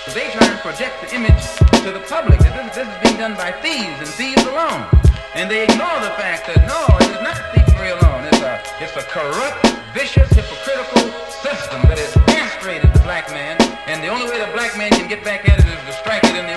They try and project the image to the public that this is being done by thieves and thieves alone. And they ignore the fact that no, it is not thievery alone. It's a corrupt, vicious, hypocritical system that has castrated the black man. And the only way the black man can get back at it is to strike it in the